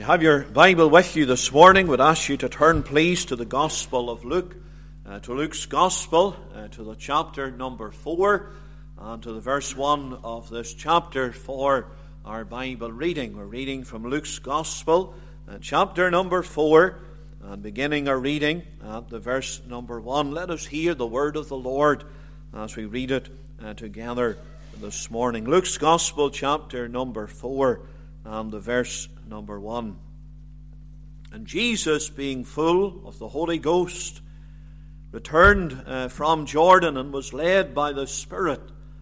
Have your Bible with you this morning. Would ask you to turn please to the Gospel of Luke, to Luke's Gospel, to the chapter number 4, and to the verse 1 of this chapter for our Bible reading. We're reading from Luke's Gospel, chapter number 4, and beginning our reading at the verse number 1. Let us hear the word of the Lord as we read it together this morning. Luke's Gospel, chapter number 4, and the verse number 1. And Jesus, being full of the Holy Ghost, returned from Jordan and was led by the Spirit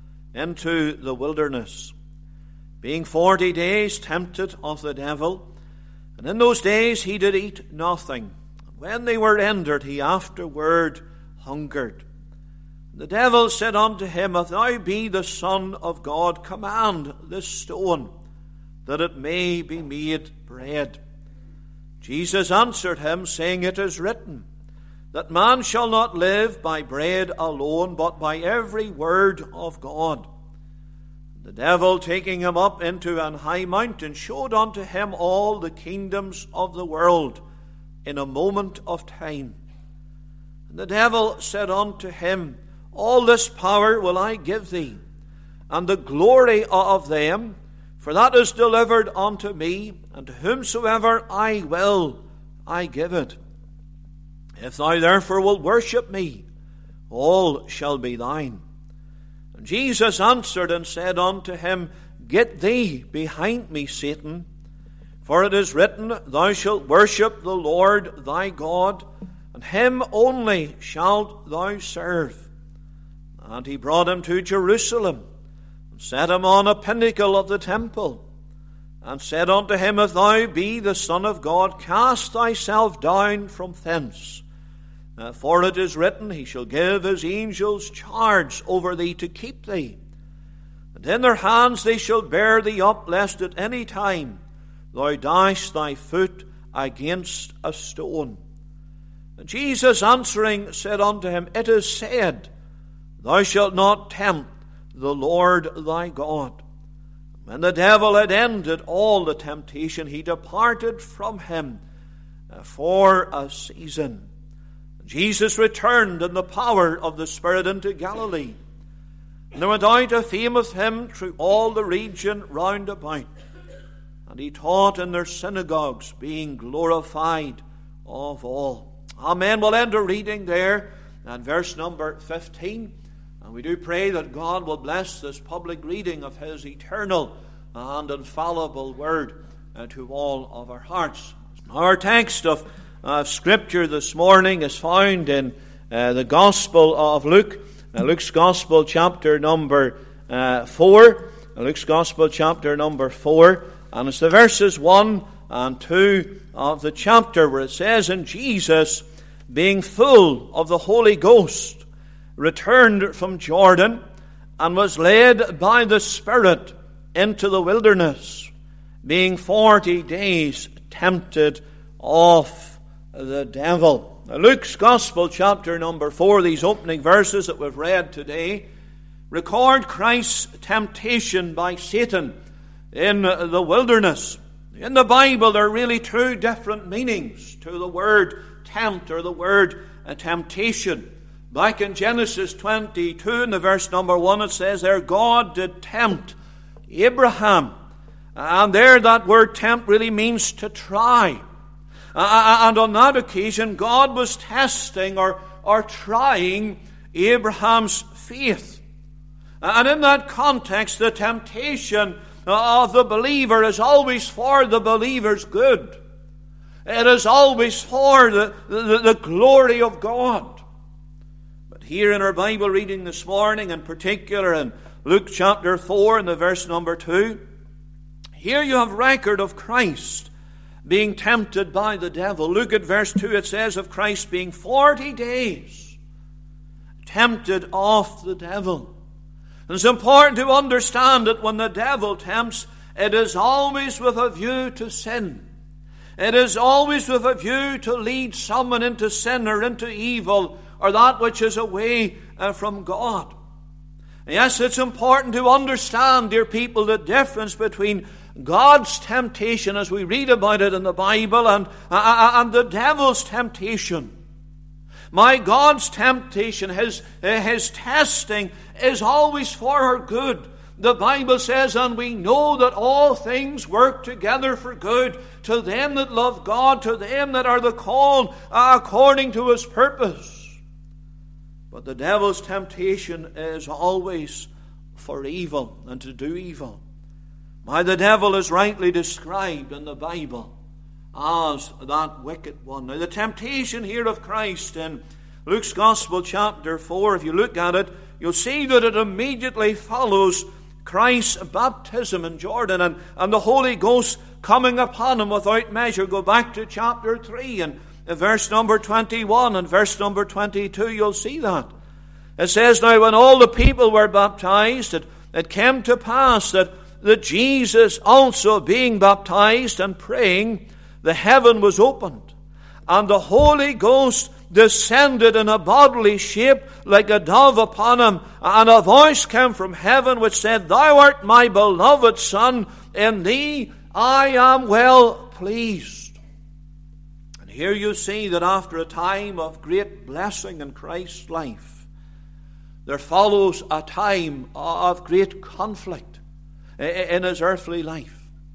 into the wilderness, being 40 days tempted of the devil. And in those days he did eat nothing. And when they were ended, he afterward hungered. The devil said unto him, If thou be the Son of God, command this stone that it may be made bread. Jesus answered him, saying, It is written, that man shall not live by bread alone, but by every word of God. The devil, taking him up into an high mountain, showed unto him all the kingdoms of the world in a moment of time. And the devil said unto him, All this power will I give thee, and the glory of them, for that is delivered unto me, and to whomsoever I will, I give it. If thou therefore wilt worship me, all shall be thine. And Jesus answered and said unto him, Get thee behind me, Satan, for it is written, Thou shalt worship the Lord thy God, and him only shalt thou serve. And he brought him to Jerusalem, set him on a pinnacle of the temple, and said unto him, If thou be the Son of God, cast thyself down from thence. For it is written, He shall give his angels charge over thee to keep thee. And in their hands they shall bear thee up, lest at any time thou dash thy foot against a stone. And Jesus answering said unto him, It is said, Thou shalt not tempt the Lord thy God. When the devil had ended all the temptation, he departed from him for a season. Jesus returned in the power of the Spirit into Galilee. And there went out a fame of him through all the region round about. And he taught in their synagogues, being glorified of all. Amen. We'll end our reading there at verse number 15. And we do pray that God will bless this public reading of His eternal and infallible word to all of our hearts. Our text of Scripture this morning is found in the Gospel of Luke, Luke's Gospel chapter number 4. Luke's Gospel chapter number 4. And it's the verses 1 and 2 of the chapter where it says, And Jesus, being full of the Holy Ghost, returned from Jordan, and was led by the Spirit into the wilderness, being 40 days tempted of the devil. Now, Luke's Gospel, chapter number 4, these opening verses that we've read today, record Christ's temptation by Satan in the wilderness. In the Bible, there are really two different meanings to the word tempt, or the word temptation. Back in Genesis 22, in the verse number 1, it says there, God did tempt Abraham. And there that word tempt really means to try. And on that occasion, God was testing or trying Abraham's faith. And in that context, the temptation of the believer is always for the believer's good. It is always for the glory of God. Here in our Bible reading this morning, in particular in Luke chapter 4 and the verse number 2, here you have record of Christ being tempted by the devil. Look at verse 2, it says of Christ being 40 days tempted of the devil. And it's important to understand that when the devil tempts, it is always with a view to sin. It is always with a view to lead someone into sin or into evil, or that which is away from God. Yes, it's important to understand, dear people, the difference between God's temptation as we read about it in the Bible and the devil's temptation. My God's temptation, his testing is always for our good. The Bible says, and we know that all things work together for good to them that love God, to them that are the called according to His purpose. But the devil's temptation is always for evil and to do evil. Why, the devil is rightly described in the Bible as that wicked one. Now, the temptation here of Christ in Luke's Gospel chapter 4, if you look at it, you'll see that it immediately follows Christ's baptism in Jordan and the Holy Ghost coming upon him without measure. Go back to chapter 3 and verse number 21 and verse number 22, you'll see that. It says, now when all the people were baptized, it came to pass that Jesus also being baptized and praying, the heaven was opened, and the Holy Ghost descended in a bodily shape like a dove upon him, and a voice came from heaven which said, Thou art my beloved Son, in thee I am well pleased. And here you see that after a time of great blessing in Christ's life, there follows a time of great conflict in his earthly life.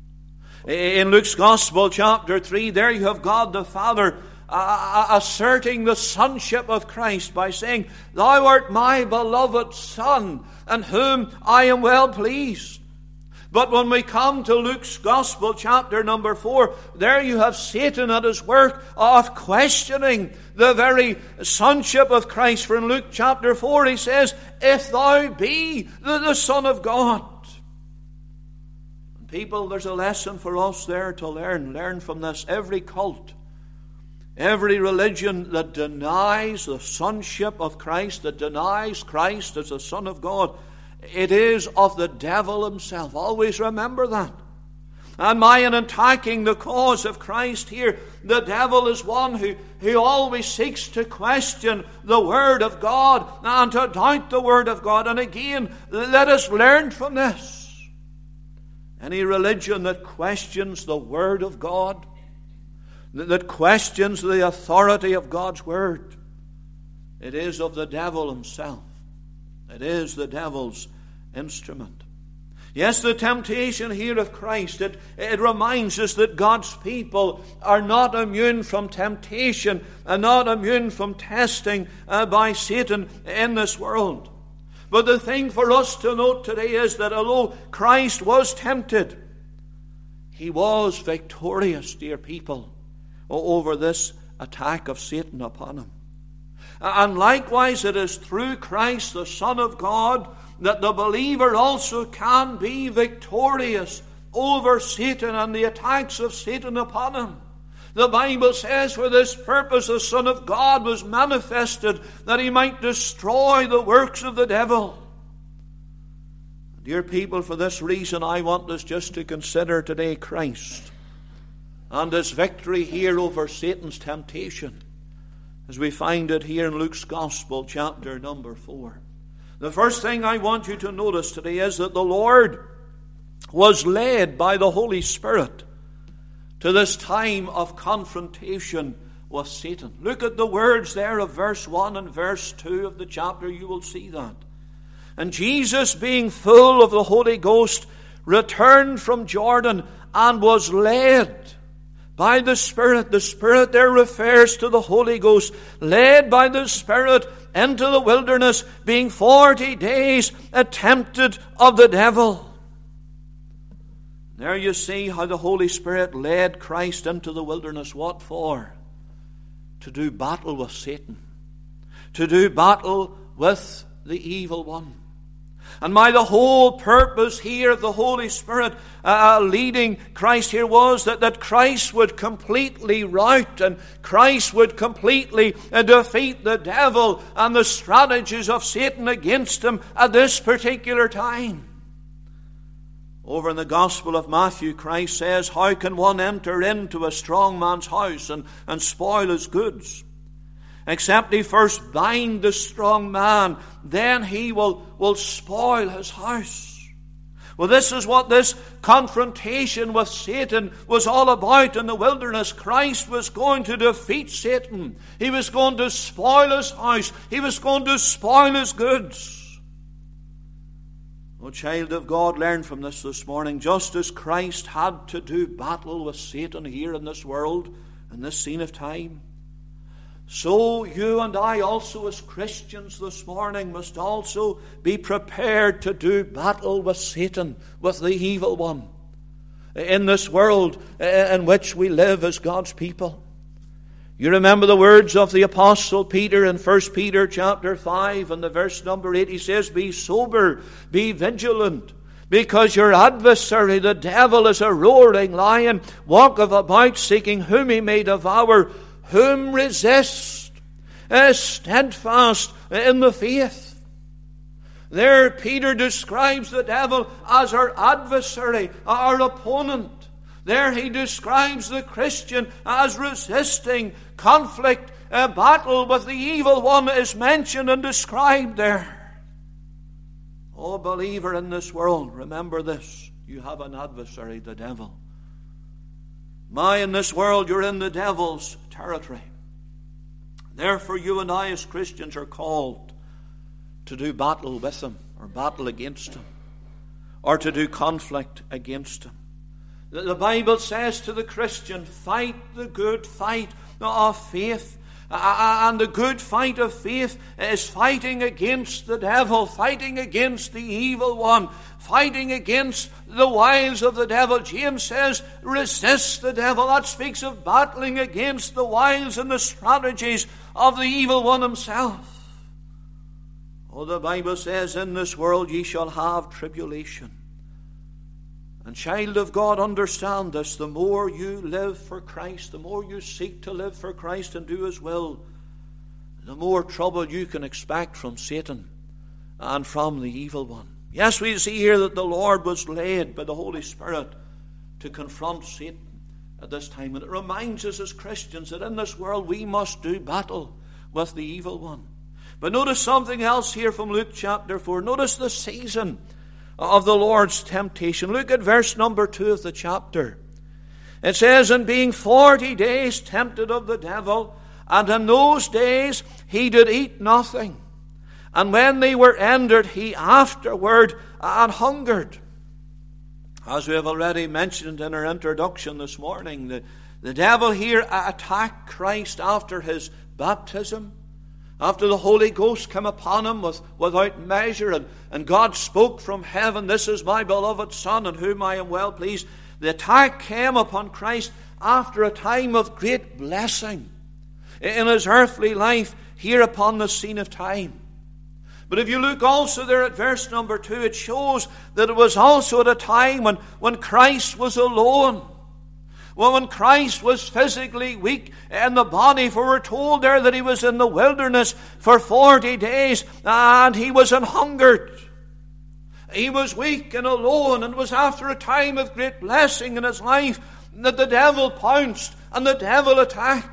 In Luke's Gospel chapter 3, there you have God the Father asserting the sonship of Christ by saying, Thou art my beloved Son, in whom I am well pleased. But when we come to Luke's Gospel chapter number 4, there you have Satan at his work of questioning the very sonship of Christ. For in Luke chapter 4 he says, If thou be the Son of God. And people, there's a lesson for us there to learn from this. Every cult, every religion that denies the sonship of Christ, that denies Christ as the Son of God, it is of the devil himself. Always remember that. And in attacking the cause of Christ here, the devil is one who always seeks to question the Word of God and to doubt the Word of God. And again, let us learn from this. Any religion that questions the Word of God, that questions the authority of God's Word, it is of the devil himself. It is the devil's instrument. Yes, the temptation here of Christ, it reminds us that God's people are not immune from temptation and not immune from testing by Satan in this world. But the thing for us to note today is that although Christ was tempted, He was victorious, dear people, over this attack of Satan upon Him. And likewise, it is through Christ, the Son of God, that the believer also can be victorious over Satan and the attacks of Satan upon him. The Bible says, for this purpose the Son of God was manifested, that He might destroy the works of the devil. Dear people, for this reason I want us just to consider today Christ and His victory here over Satan's temptation, as we find it here in Luke's Gospel, chapter number 4. The first thing I want you to notice today is that the Lord was led by the Holy Spirit to this time of confrontation with Satan. Look at the words there of verse 1 and verse 2 of the chapter. You will see that. And Jesus, being full of the Holy Ghost, returned from Jordan and was led by the Spirit. The Spirit there refers to the Holy Ghost. Led by the Spirit into the wilderness, being 40 days tempted of the devil. There you see how the Holy Spirit led Christ into the wilderness. What for? To do battle with Satan. To do battle with the evil one. And the whole purpose here of the Holy Spirit leading Christ here was that Christ would completely rout and Christ would completely defeat the devil and the strategies of Satan against him at this particular time. Over in the Gospel of Matthew, Christ says, how can one enter into a strong man's house and spoil his goods? Except he first bind the strong man, then he will spoil his house. Well, this is what this confrontation with Satan was all about in the wilderness. Christ was going to defeat Satan. He was going to spoil his house. He was going to spoil his goods. Oh, child of God, learn from this morning. Just as Christ had to do battle with Satan here in this world, in this scene of time, so you and I also as Christians this morning must also be prepared to do battle with Satan, with the evil one, in this world in which we live as God's people. You remember the words of the Apostle Peter in 1 Peter chapter 5 and the verse number 8. He says, "Be sober, be vigilant, because your adversary, the devil, is a roaring lion, walketh about seeking whom he may devour. Whom resist, steadfast in the faith." There Peter describes the devil as our adversary, our opponent. There he describes the Christian as resisting. Conflict, battle with the evil one is mentioned and described there. Oh, believer in this world, remember this. You have an adversary, the devil. In this world, you're in the devil's territory. Therefore, you and I as Christians are called to do battle with him, or battle against him, or to do conflict against him. The Bible says to the Christian, fight the good fight of faith. And the good fight of faith is fighting against the devil, fighting against the evil one, fighting against the wiles of the devil. James says, resist the devil. That speaks of battling against the wiles and the strategies of the evil one himself. Oh, the Bible says, in this world ye shall have tribulation. And child of God, understand this. The more you live for Christ, the more you seek to live for Christ and do His will, the more trouble you can expect from Satan and from the evil one. Yes, we see here that the Lord was led by the Holy Spirit to confront Satan at this time. And it reminds us as Christians that in this world we must do battle with the evil one. But notice something else here from Luke chapter 4. Notice the season of the Lord's temptation. Look at verse number 2 of the chapter. It says, "And being 40 days tempted of the devil, and in those days he did eat nothing. And when they were ended, he afterward and hungered." As we have already mentioned in our introduction this morning, the devil here attacked Christ after his baptism, after the Holy Ghost came upon him without measure, and God spoke from heaven, "This is my beloved Son, in whom I am well pleased." The attack came upon Christ after a time of great blessing in his earthly life here upon the scene of time. But if you look also there at verse number 2, it shows that it was also at a time when Christ was alone. Well, when Christ was physically weak in the body, for we're told there that he was in the wilderness for 40 days and he was an hungered. He was weak and alone, and it was after a time of great blessing in his life that the devil pounced and the devil attacked.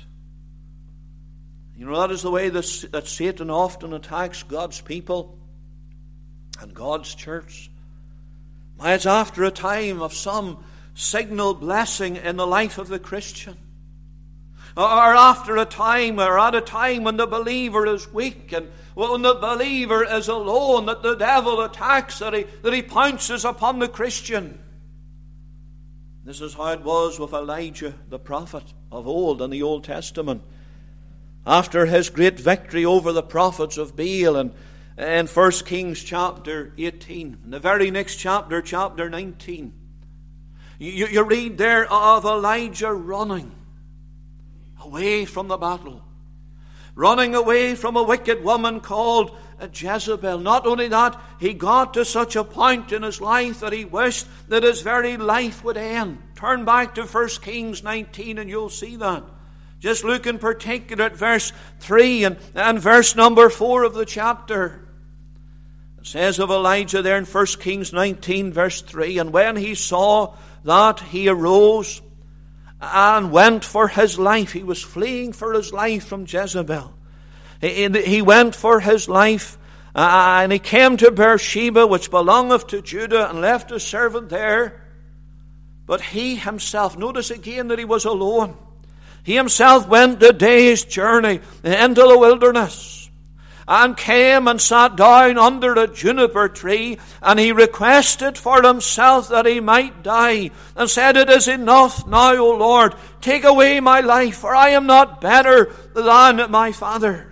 You know, that is the way that Satan often attacks God's people and God's church. It's after a time of some signal blessing in the life of the Christian, or after a time, or at a time when the believer is weak and when the believer is alone, that the devil attacks, that he pounces upon the Christian. This is how it was with Elijah the prophet of old in the Old Testament. After his great victory over the prophets of Baal, and in 1 Kings chapter 18, in the very next chapter, chapter 19, you read there of Elijah running away from the battle, running away from a wicked woman called Jezebel. Not only that, he got to such a point in his life that he wished that his very life would end. Turn back to 1 Kings 19 and you'll see that. Just look in particular at verse 3 and verse number 4 of the chapter. It says of Elijah there in 1 Kings 19 verse 3, "And when he saw that, he arose and went for his life." He was fleeing for his life from Jezebel. He went for his life And he came to Beersheba, which belongeth to Judah, and left his servant there. But he himself, notice again that he was alone. He himself went a day's journey into the wilderness, and came and sat down under a juniper tree, and he requested for himself that he might die, and said, It is enough now, O Lord, take away my life, for I am not better than my fathers.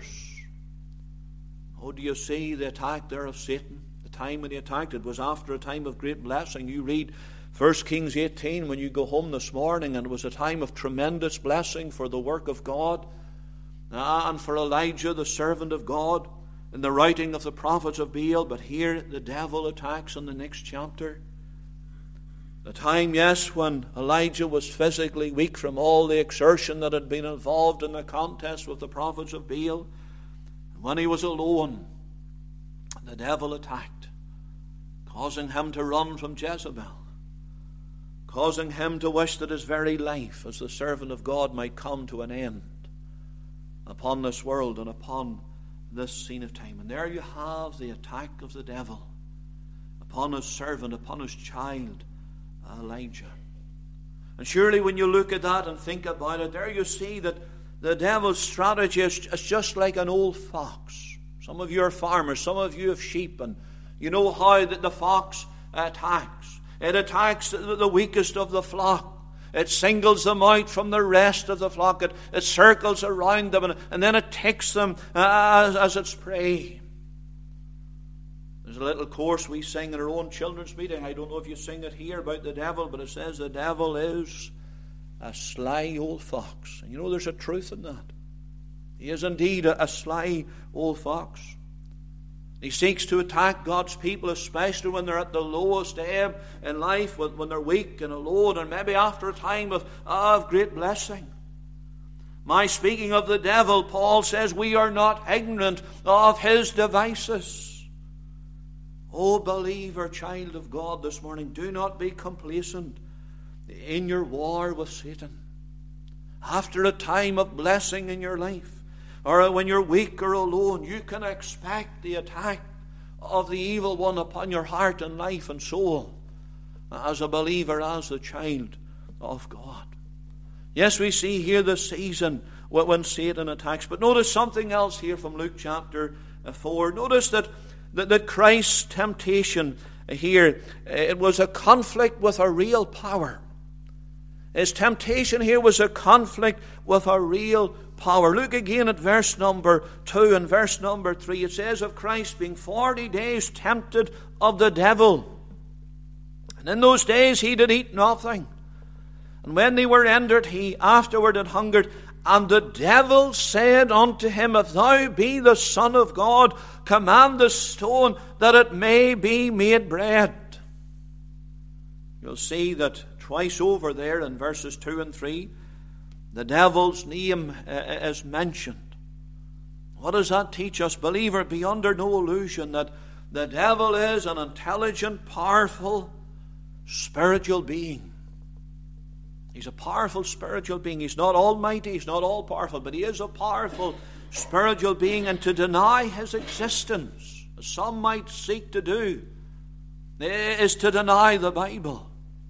Oh, do you see the attack there of Satan? The time when he attacked, it was after a time of great blessing. You read 1 Kings 18 when you go home this morning, and it was a time of tremendous blessing for the work of God, and for Elijah, the servant of God, in the writing of the prophets of Baal. But here the devil attacks in the next chapter. The time, yes, when Elijah was physically weak from all the exertion that had been involved in the contest with the prophets of Baal. When he was alone, the devil attacked, causing him to run from Jezebel, causing him to wish that his very life as the servant of God might come to an end upon this world and upon this scene of time. And there you have the attack of the devil upon his servant, upon his child, Elijah. And surely when you look at that and think about it, there you see that the devil's strategy is just like an old fox. Some of you are farmers, some of you have sheep, and you know how the fox attacks. It attacks the weakest of the flock. It singles them out from the rest of the flock. It circles around them, and then it takes them as its prey. There's a little course we sing in our own children's meeting. I don't know if you sing it here about the devil, but it says the devil is a sly old fox. And you know there's a truth in that. He is indeed a sly old fox. He seeks to attack God's people, especially when they're at the lowest ebb in life, when they're weak and alone, and maybe after a time of great blessing. My speaking of the devil, Paul says we are not ignorant of his devices. Oh, believer, child of God, this morning, do not be complacent in your war with Satan. After a time of blessing in your life, or when you're weak or alone, you can expect the attack of the evil one upon your heart and life and soul as a believer, as a child of God. Yes, we see here the season when Satan attacks. But notice something else here from Luke chapter 4. Notice that Christ's temptation here, it was a conflict with a real power. His temptation here was a conflict with a real power. Look again at verse number 2 and verse number 3. It says of Christ being 40 days tempted of the devil. And in those days he did eat nothing. And when they were ended, he afterward had hungered. And the devil said unto him, If thou be the Son of God, command the stone that it may be made bread. You'll see that twice over there in verses 2 and 3, the devil's name is mentioned. What does that teach us? Believer, be under no illusion that the devil is an intelligent, powerful, spiritual being. He's a powerful spiritual being. He's not almighty, he's not all powerful, but he is a powerful spiritual being. And to deny his existence, as some might seek to do, is to deny the Bible.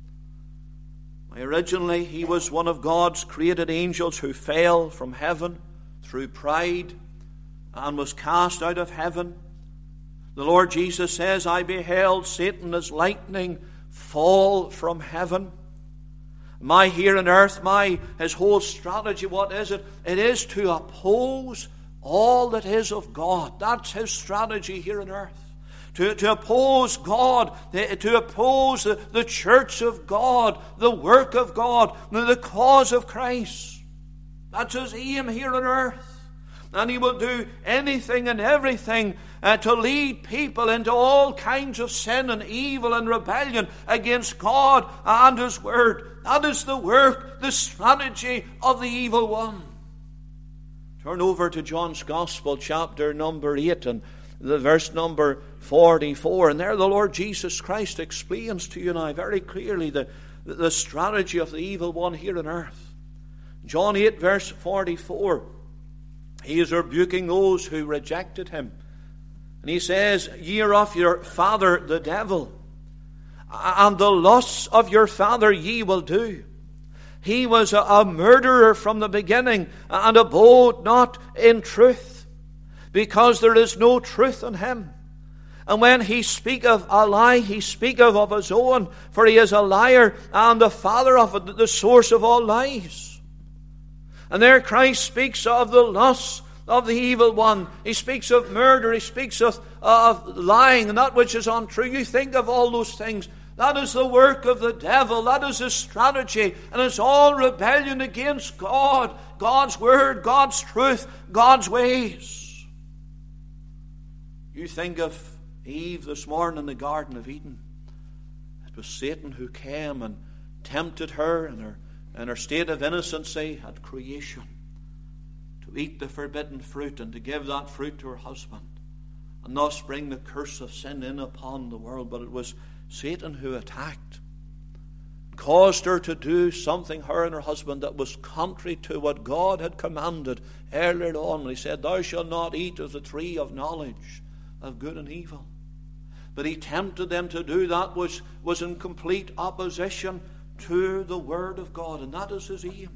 Originally, he was one of God's created angels who fell from heaven through pride and was cast out of heaven. The Lord Jesus says, I beheld Satan as lightning fall from heaven. Here on earth, his whole strategy, what is it? It is to oppose all that is of God. That's his strategy here on earth. To oppose God, to oppose the church of God, the work of God, the cause of Christ. That's his aim here on earth. And he will do anything and everything to lead people into all kinds of sin and evil and rebellion against God and his word. That is the work, the strategy of the evil one. Turn over to John's Gospel, chapter number 8, and the verse number 44, and there the Lord Jesus Christ explains to you and I very clearly the strategy of the evil one here on earth. John 8 verse 44, he is rebuking those who rejected him. And he says, ye are of your father the devil, and the lusts of your father ye will do. He was a murderer from the beginning, and abode not in truth, because there is no truth in him. And when he speaketh a lie, he speaketh of his own, for he is a liar, and the father of it, the source of all lies. And there Christ speaks of the lusts of the evil one. He speaks of murder, he speaks of lying, and that which is untrue. You think of all those things. That is the work of the devil. That is his strategy. And it's all rebellion against God, God's word, God's truth, God's ways. You think of Eve this morning in the Garden of Eden. It was Satan who came and tempted her in her state of innocency at creation to eat the forbidden fruit and to give that fruit to her husband and thus bring the curse of sin in upon the world. But it was Satan who attacked, caused her to do something, her and her husband, that was contrary to what God had commanded earlier on. He said, thou shalt not eat of the tree of knowledge of good and evil. But he tempted them to do that which was in complete opposition to the Word of God, and that is his aim.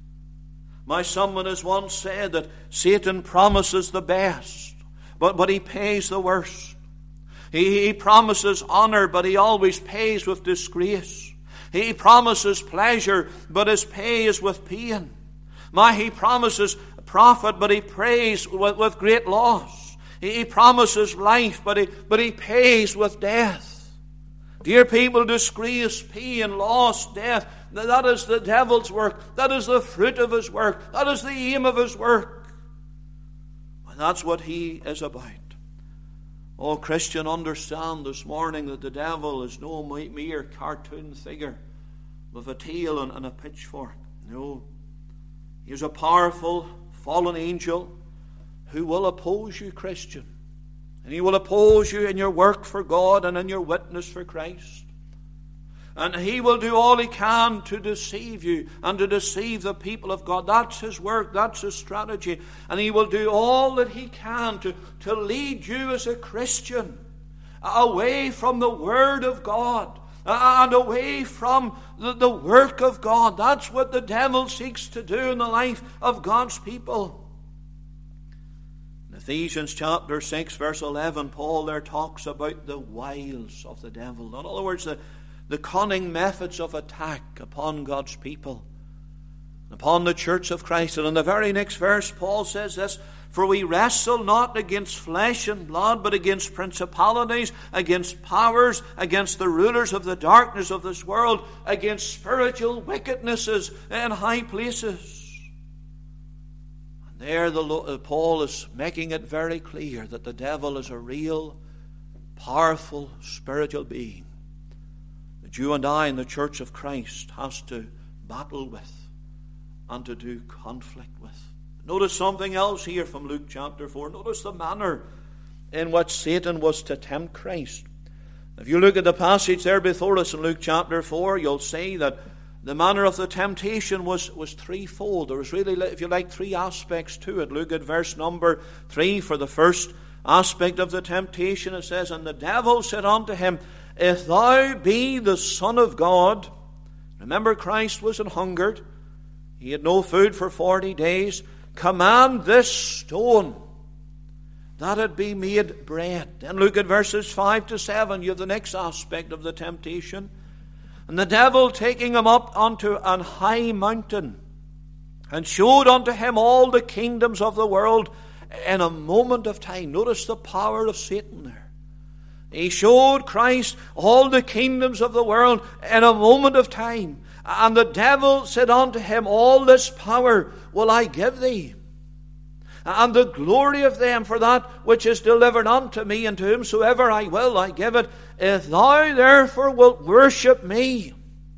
My someone has once said that Satan promises the best, but he pays the worst. He promises honor, but he always pays with disgrace. He promises pleasure, but his pay is with pain. He promises profit, but he pays with great loss. He promises life, but he pays with death. Dear people, disgrace, pain, loss, death, that is the devil's work. That is the fruit of his work. That is the aim of his work. And that's what he is about. Oh, Christian, understand this morning that the devil is no mere cartoon figure with a tail and a pitchfork. No. He is a powerful fallen angel who will oppose you, Christian. And he will oppose you in your work for God and in your witness for Christ. And he will do all he can to deceive you and to deceive the people of God. That's his work. That's his strategy. And he will do all that he can to lead you as a Christian away from the Word of God and away from the work of God. That's what the devil seeks to do in the life of God's people. In Ephesians chapter 6, verse 11, Paul there talks about the wiles of the devil. In other words, the cunning methods of attack upon God's people, upon the church of Christ. And in the very next verse, Paul says this, for we wrestle not against flesh and blood, but against principalities, against powers, against the rulers of the darkness of this world, against spiritual wickednesses in high places. And there Paul is making it very clear that the devil is a real, powerful, spiritual being that you and I in the church of Christ has to battle with and to do conflict with. Notice something else here from Luke chapter 4. Notice the manner in which Satan was to tempt Christ. If you look at the passage there before us in Luke chapter 4, you'll see that the manner of the temptation was threefold. There was really, if you like, three aspects to it. Look at verse number 3 for the first aspect of the temptation. It says, and the devil said unto him, if thou be the Son of God. Remember, Christ was an hungered. He had no food for 40 days. Command this stone that it be made bread. Then look at verses 5 to 7. You have the next aspect of the temptation. And the devil taking him up unto an high mountain, and showed unto him all the kingdoms of the world in a moment of time. Notice the power of Satan there. He showed Christ all the kingdoms of the world in a moment of time. And the devil said unto him, all this power will I give thee, and the glory of them, for that which is delivered unto me, and to whomsoever I will I give it. If thou therefore wilt worship me,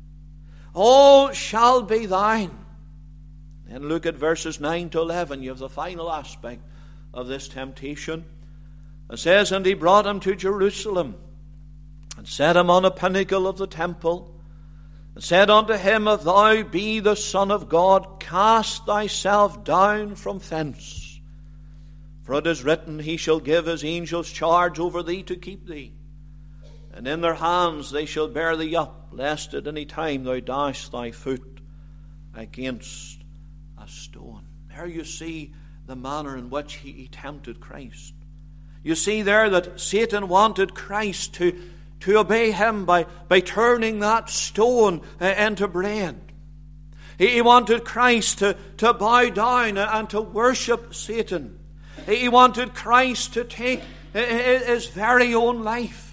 all shall be thine. Then look at verses 9 to 11. You have the final aspect of this temptation. It says, and he brought him to Jerusalem, and set him on a pinnacle of the temple, and said unto him, if thou be the Son of God, cast thyself down from thence. For it is written, He shall give His angels charge over thee to keep thee. And in their hands they shall bear thee up, lest at any time thou dash thy foot against a stone. There you see the manner in which he tempted Christ. You see there that Satan wanted Christ to obey him by turning that stone into bread. He wanted Christ to bow down and to worship Satan. He wanted Christ to take his very own life.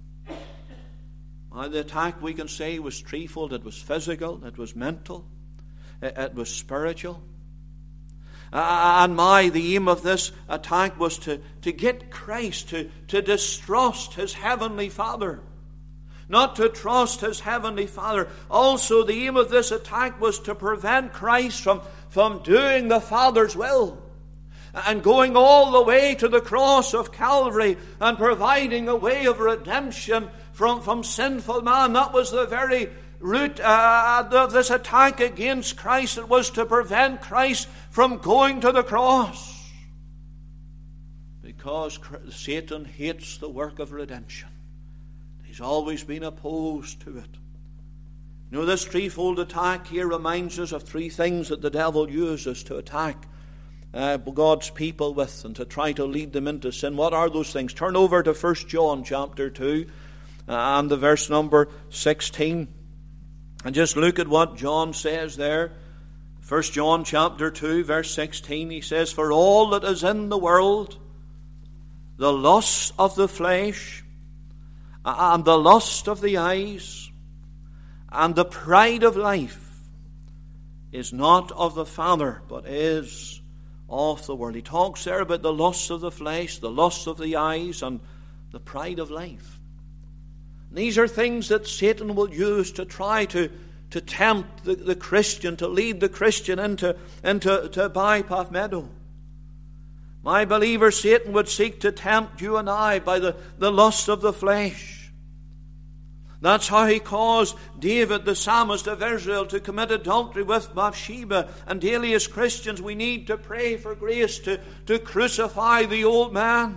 The attack, we can say, was threefold. It was physical, it was mental, it was spiritual. And the aim of this attack was to get Christ to distrust His Heavenly Father. Not to trust His Heavenly Father. Also, the aim of this attack was to prevent Christ from doing the Father's will. And going all the way to the cross of Calvary and providing a way of redemption from sinful man. That was the very root of this attack against Christ. It was to prevent Christ from going to the cross. Because Satan hates the work of redemption. He's always been opposed to it. You know, this threefold attack here reminds us of three things that the devil uses to attack God's people with and to try to lead them into sin. What are those things? Turn over to 1 John chapter 2 and the verse number 16. And just look at what John says there. 1 John chapter 2 verse 16. He says, For all that is in the world, the lust of the flesh, and the lust of the eyes, and the pride of life, is not of the Father, but is of the world. He talks there about the lust of the flesh, the lust of the eyes, and the pride of life. These are things that Satan will use to try to tempt the Christian, to lead the Christian into bypath meadow. My believer, Satan would seek to tempt you and I by the lust of the flesh. That's how he caused David, the psalmist of Israel, to commit adultery with Bathsheba. And daily as Christians, we need to pray for grace to crucify the old man.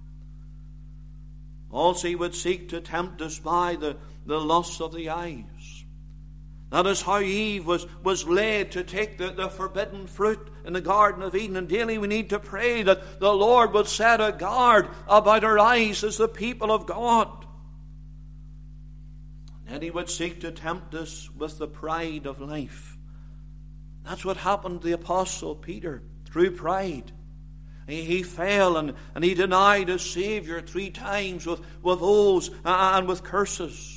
Also, he would seek to tempt us by the lust of the eyes. That is how Eve was led to take the forbidden fruit in the Garden of Eden. And daily we need to pray that the Lord would set a guard about our eyes as the people of God. And he would seek to tempt us with the pride of life. That's what happened to the Apostle Peter, through pride. He fell and he denied his Savior 3 times with oaths and with curses.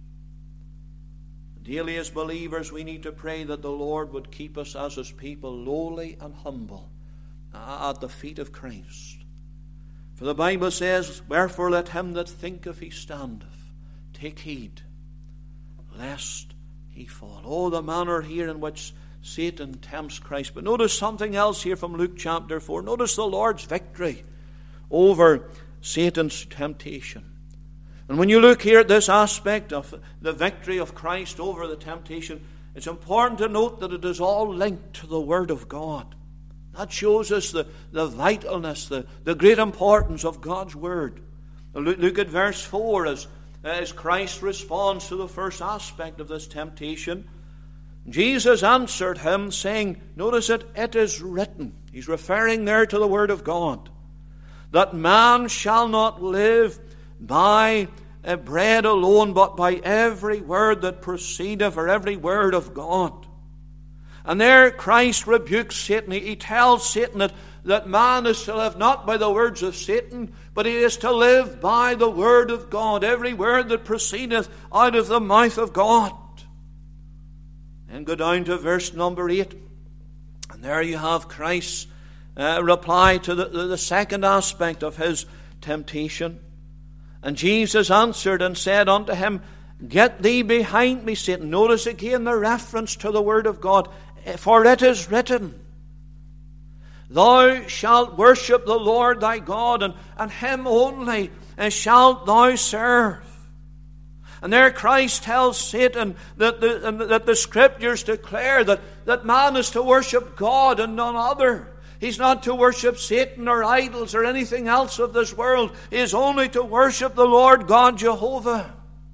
Daily as believers, we need to pray that the Lord would keep us as His people lowly and humble at the feet of Christ. For the Bible says, Wherefore let him that thinketh he standeth take heed, lest he fall. Oh, the manner here in which Satan tempts Christ. But notice something else here from Luke chapter 4. Notice the Lord's victory over Satan's temptation. And when you look here at this aspect of the victory of Christ over the temptation, it's important to note that it is all linked to the Word of God. That shows us the vitalness, the great importance of God's Word. Look at verse 4 as Christ responds to the first aspect of this temptation. Jesus answered him, saying, notice it is written. He's referring there to the Word of God. That man shall not live by bread alone, but by every word that proceedeth, or every word of God. And there Christ rebukes Satan. He tells Satan that man is to live not by the words of Satan, but he is to live by the Word of God, every word that proceedeth out of the mouth of God. And go down to verse number 8. And there you have Christ's reply to the second aspect of his temptation. And Jesus answered and said unto him, Get thee behind me, Satan. Notice again the reference to the Word of God. For it is written, Thou shalt worship the Lord thy God, and him only shalt thou serve. And there Christ tells Satan that the Scriptures declare that man is to worship God and none other. He's not to worship Satan or idols or anything else of this world. He is only to worship the Lord God Jehovah.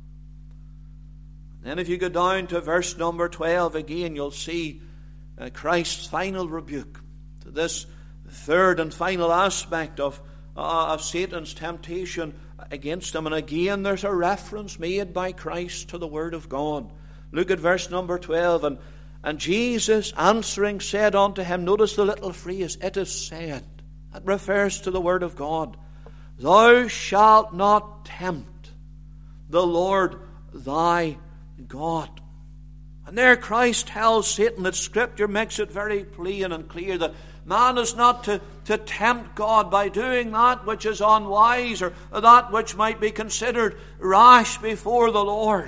Then if you go down to verse number 12 again, you'll see Christ's final rebuke to this third and final aspect of Satan's temptation against him. And again, there's a reference made by Christ to the Word of God. Look at verse number 12. And Jesus answering said unto him, notice the little phrase, it is said. That refers to the Word of God. Thou shalt not tempt the Lord thy God. And there Christ tells Satan that Scripture makes it very plain and clear that man is not to tempt God by doing that which is unwise or that which might be considered rash before the Lord.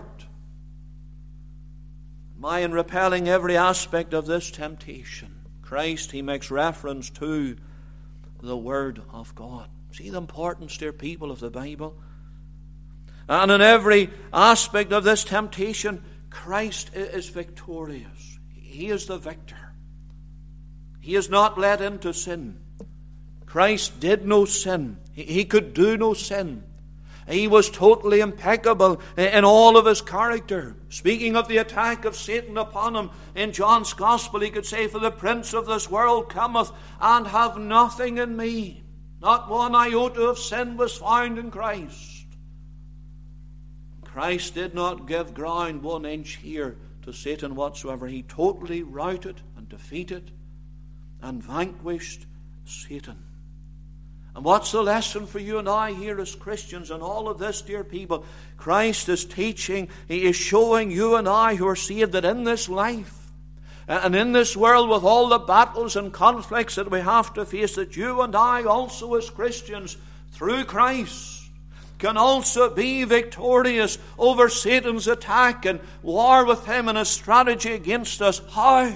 In repelling every aspect of this temptation, Christ, he makes reference to the Word of God. See the importance, dear people, of the Bible? And in every aspect of this temptation, Christ is victorious. He is the victor. He is not led into sin. Christ did no sin. He could do no sin. He was totally impeccable in all of his character. Speaking of the attack of Satan upon him, in John's Gospel he could say, for the prince of this world cometh and have nothing in me. Not one iota of sin was found in Christ. Christ did not give ground 1 inch here to Satan whatsoever. He totally routed and defeated and vanquished Satan. And what's the lesson for you and I here as Christians in all of this, dear people? Christ is teaching, he is showing you and I who are saved that in this life and in this world with all the battles and conflicts that we have to face, that you and I also as Christians through Christ can also be victorious over Satan's attack and war with him and his strategy against us. How?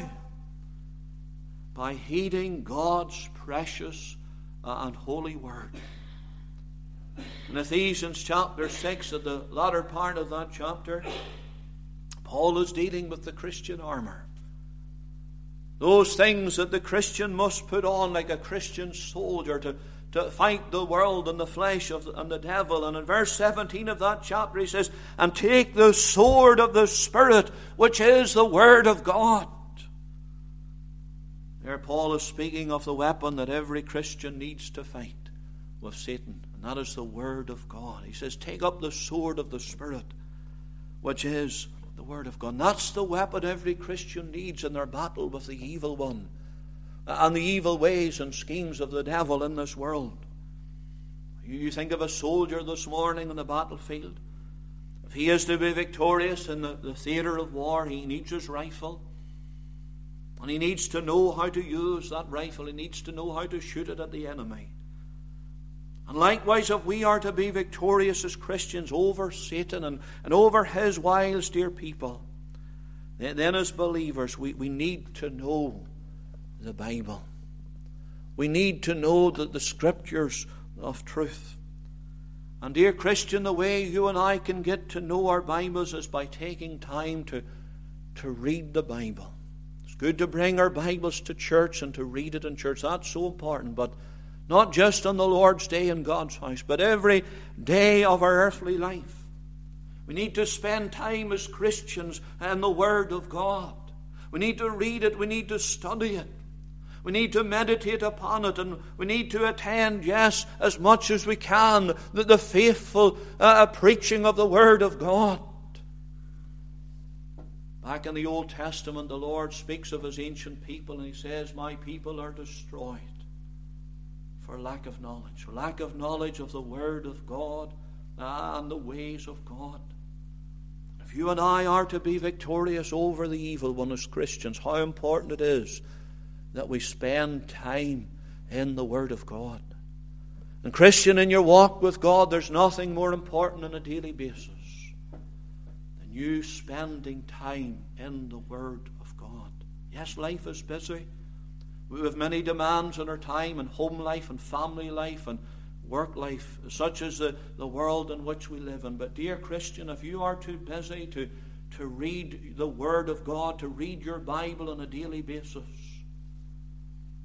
By heeding God's precious and holy Word. In Ephesians chapter 6, at the latter part of that chapter, Paul is dealing with the Christian armor. Those things that the Christian must put on like a Christian soldier to fight the world and the flesh and the devil. And in verse 17 of that chapter he says, and take the sword of the Spirit, which is the Word of God. There Paul is speaking of the weapon that every Christian needs to fight with Satan, and that is the Word of God. He says, take up the sword of the Spirit, which is the Word of God. And that's the weapon every Christian needs in their battle with the evil one and the evil ways and schemes of the devil in this world. You think of a soldier this morning on the battlefield. If he is to be victorious in the theater of war, he needs his rifle. And he needs to know how to use that rifle. He needs to know how to shoot it at the enemy. And likewise, if we are to be victorious as Christians over Satan and over his wiles, dear people, then as believers, we need to know the Bible. We need to know the Scriptures of truth. And dear Christian, the way you and I can get to know our Bibles is by taking time to read the Bible. Good to bring our Bibles to church and to read it in church. That's so important. But not just on the Lord's day in God's house, but every day of our earthly life. We need to spend time as Christians in the Word of God. We need to read it. We need to study it. We need to meditate upon it. And we need to attend, yes, as much as we can, the faithful preaching of the Word of God. Back in the Old Testament, the Lord speaks of his ancient people, and he says, my people are destroyed for lack of knowledge of the Word of God and the ways of God. If you and I are to be victorious over the evil one as Christians, how important it is that we spend time in the Word of God. And Christian, in your walk with God, there's nothing more important on a daily basis you spending time in the Word of God. Yes, life is busy. We have many demands on our time, and home life and family life and work life, such as the world in which we live in. But dear Christian, if you are too busy to read the Word of God, to read your Bible on a daily basis,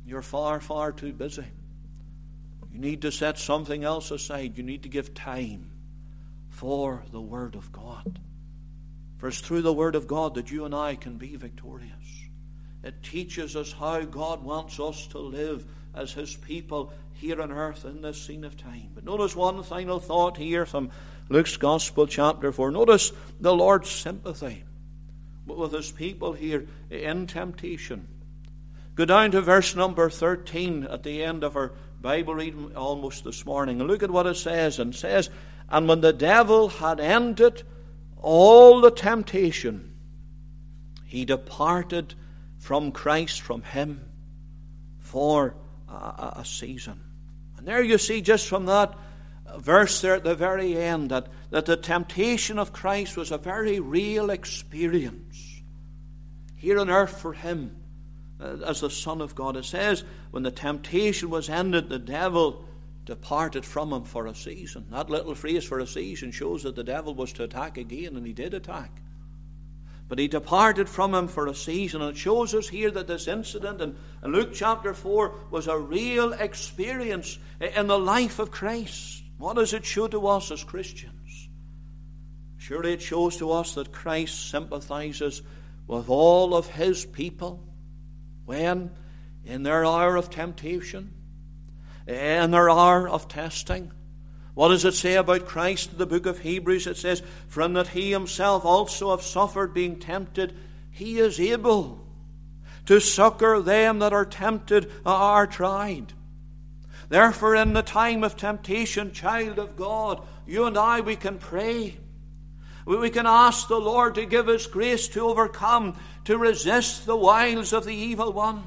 You're far, far too busy. You need to set something else aside. You need to give time for the Word of God. For it's through the Word of God that you and I can be victorious. It teaches us how God wants us to live as His people here on earth in this scene of time. But notice one final thought here from Luke's Gospel, chapter 4. Notice the Lord's sympathy with His people here in temptation. Go down to verse number 13 at the end of our Bible reading almost this morning. And look at what it says. And it says, and when the devil had ended all the temptation, he departed from Christ, from Him, for a season. And there you see just from that verse there at the very end that the temptation of Christ was a very real experience here on earth for Him as the Son of God. It says when the temptation was ended, the devil departed from Him for a season. That little phrase, for a season, shows that the devil was to attack again, and he did attack. But he departed from Him for a season. And it shows us here that this incident in Luke chapter 4 was a real experience in the life of Christ. What does it show to us as Christians? Surely it shows to us that Christ sympathizes with all of His people when, in their hour of temptation, in their hour of testing. What does it say about Christ in the book of Hebrews? It says, for in that He Himself also have suffered being tempted, He is able to succor them that are tempted, are tried. Therefore, in the time of temptation, child of God, you and I, we can pray. We can ask the Lord to give us grace to overcome, to resist the wiles of the evil one.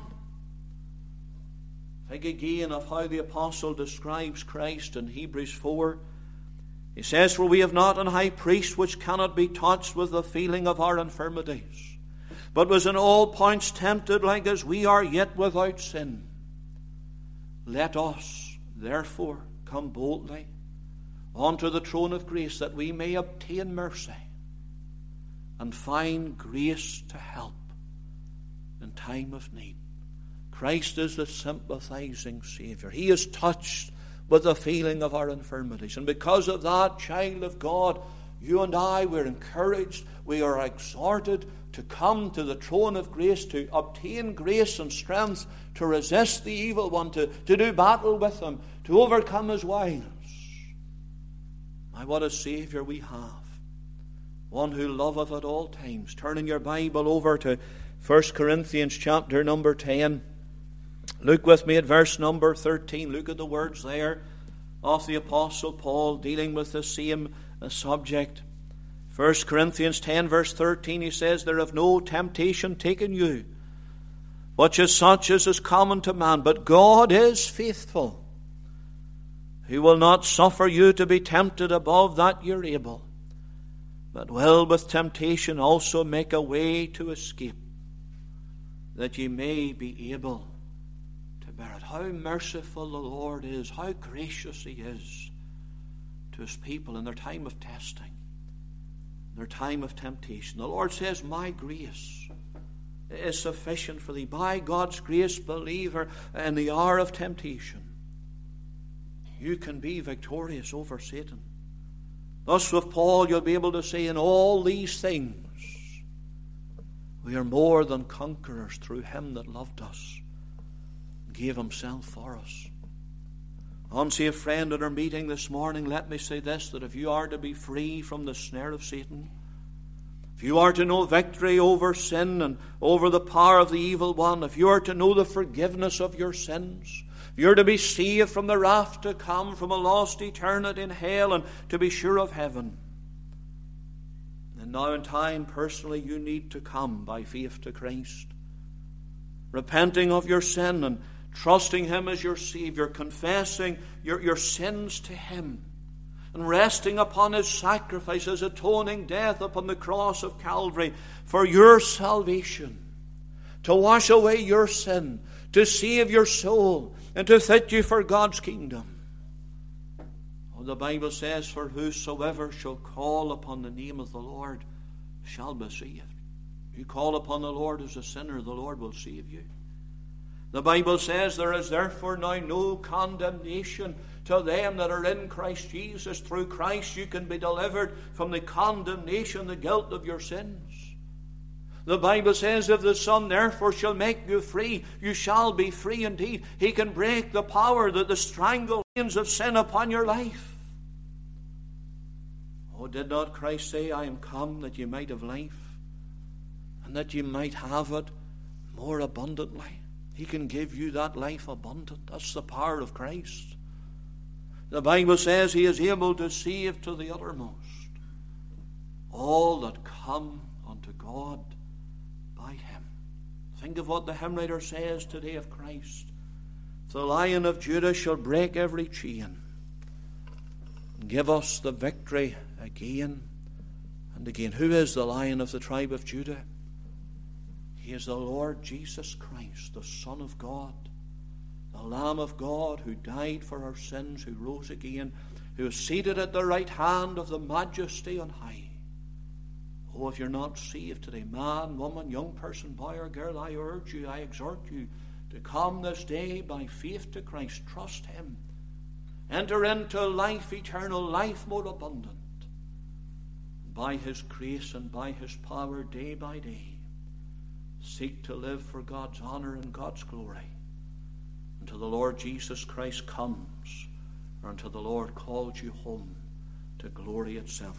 Think again of how the apostle describes Christ in Hebrews 4. He says, for we have not an high priest which cannot be touched with the feeling of our infirmities, but was in all points tempted like as we are, yet without sin. Let us, therefore, come boldly unto the throne of grace, that we may obtain mercy and find grace to help in time of need. Christ is the sympathizing Savior. He is touched with the feeling of our infirmities. And because of that, child of God, you and I, we're encouraged, we are exhorted to come to the throne of grace, to obtain grace and strength, to resist the evil one, to do battle with him, to overcome his wiles. My, what a Savior we have. One who loveth at all times. Turning your Bible over to 1 Corinthians chapter number 10. Look with me at verse number 13. Look at the words there of the Apostle Paul dealing with the same subject. 1 Corinthians 10 verse 13, he says, there have no temptation taken you, which is such as is common to man, but God is faithful, who will not suffer you to be tempted above that you're able, but will with temptation also make a way to escape, that ye may be able to bear it. How merciful the Lord is, how gracious He is to His people in their time of testing, their time of temptation. The Lord says, my grace is sufficient for thee. By God's grace, believer, in the hour of temptation, you can be victorious over Satan. Thus with Paul, you'll be able to say, in all these things, we are more than conquerors through Him that loved us, gave Himself for us. Unsaved friend, at our meeting this morning, let me say this, that if you are to be free from the snare of Satan, if you are to know victory over sin and over the power of the evil one, if you are to know the forgiveness of your sins, if you are to be saved from the wrath to come, from a lost eternity in hell, and to be sure of heaven, and now in time, personally, you need to come by faith to Christ, repenting of your sin and trusting Him as your Savior, confessing your sins to Him, and resting upon His sacrifice, His atoning death upon the cross of Calvary for your salvation, to wash away your sin, to save your soul, and to fit you for God's kingdom. Oh, the Bible says, for whosoever shall call upon the name of the Lord shall be saved. You call upon the Lord as a sinner, the Lord will save you. The Bible says, there is therefore now no condemnation to them that are in Christ Jesus. Through Christ you can be delivered from the condemnation, the guilt of your sins. The Bible says, if the Son therefore shall make you free, you shall be free indeed. He can break the power, the stranglechains of sin upon your life. Oh, did not Christ say, I am come that you might have life, and that you might have it more abundantly? He can give you that life abundant. That's the power of Christ. The Bible says he is able to save to the uttermost all that come unto God by him. Think of what the hymn writer says today of Christ. The Lion of Judah shall break every chain and give us the victory again and again. Who is the Lion of the tribe of Judah? He is the Lord Jesus Christ, the Son of God, the Lamb of God, who died for our sins, who rose again, who is seated at the right hand of the Majesty on high. Oh, if you're not saved today, man, woman, young person, boy or girl, I urge you, I exhort you to come this day by faith to Christ. Trust him. Enter into life eternal, life more abundant. By his grace and by his power, day by day, seek to live for God's honor and God's glory until the Lord Jesus Christ comes, or until the Lord calls you home to glory itself.